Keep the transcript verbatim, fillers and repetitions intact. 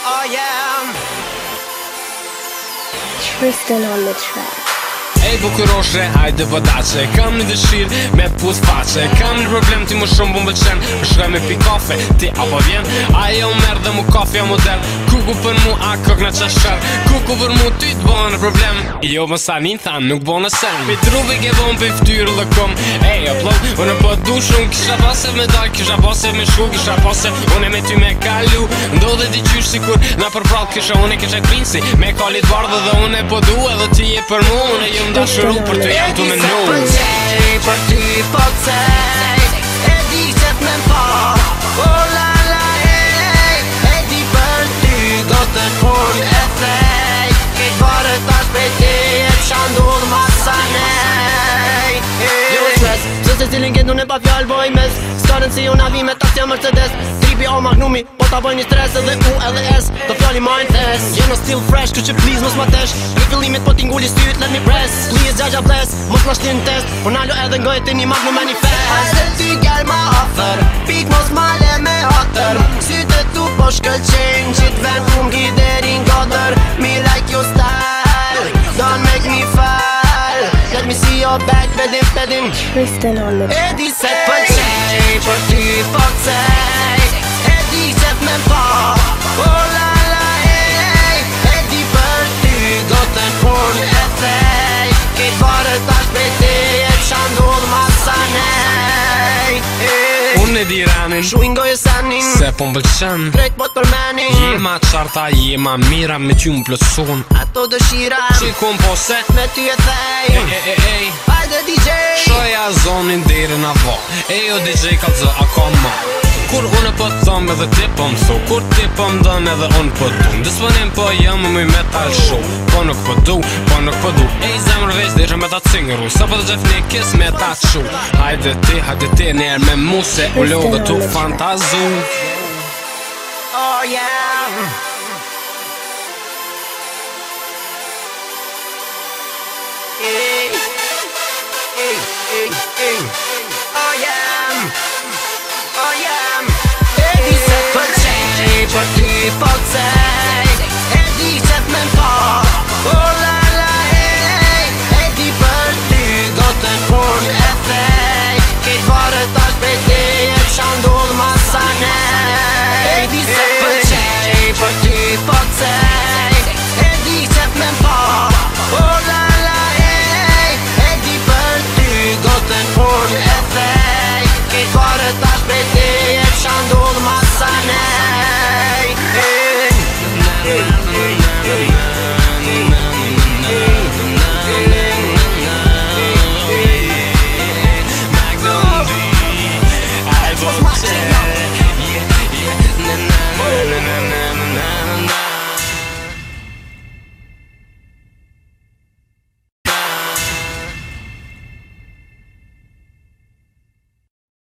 oh yeah. Tristan on the track. Ej bukuroshe, hajde vadace. Kam një dëshirë me pus face. Kam një problem ti më shumë bu më qen. Më shkoj me pi kafe, ti apo vjen. Ajo merë dhe mu kafja model. Kuku për mu a kok në qashar. Kuku për mu ty t'bone problem. Jo më sanin than nuk bone sen. Pi trupi ke bon pi ftyrë dhe kom. Ej upload, unë po du shumë. Kisha pase me dal, kisha pase me shku. Kisha pase unë me ty me kalu. Ndodhe di qysh sikur na përprall kisha unë kisha krinsi. Me kalit bardhe dhe unë po du edhe ti je për mu. Unë jëm dashuru për të jam të menu. Se pëlqej për ty po cej. E di se t'me mpa. Oh la la ej. E di për ty gotën unë e thej. Kejt bare tash pe ti e t'shandur masa nej. Jo stres, se se cilin këtë unë e pa fjall boj mes. Starën si unë avi me taksja Mercedes. Tripi o magnumi, po ta boj një stres edhe U edhe S. Do fjalli mind test. Jeno still fresh, ku që please mos ma tesh. Në fillimit po t'ingulli styt, let me press. Please gjaja bless, mos ma shtin test. Po nalo edhe ngoj të një magnum manifest. Hajde ty gjerë ma afer, pik mos ma le me hatër. Syte tu po shkëllqenj, qit ven unë giderin godër. Me like your style, don't make me fall. Let me see your back, bedim, bedim. Tristan on the track. E di se pëlqej, për ty po cej. E di se t'me mpa. Oh la la ej. E di për ty gotën unë e thej. Kejt bare tash pe ti e t'shandur masa nej. Unë e di ranin, Shuingoj e sanin, se po m'pëlqen. drejt bot për menin. Jema qarta, jema mira me ty më plëtson. Ato dëshira, Qikon po se, me ty e thej. e e e Hajde D J. Shoja zonin deri na vo. Ejo D J ka zë a ka ma. Kur unë po thom edhe ti po m'thu. Kur ti po m'don edhe unë po du. Dësponim po jam më metal show. Po nuk po du, po nuk po du. Ej zemër veç dhe me ta cingëru. Sa po të gjef një kis me ta shu. Hajde ti, hajde ti njerë me mu se u lodhe tu fantazu. Oh yeah. Ey, ey, ey, ey.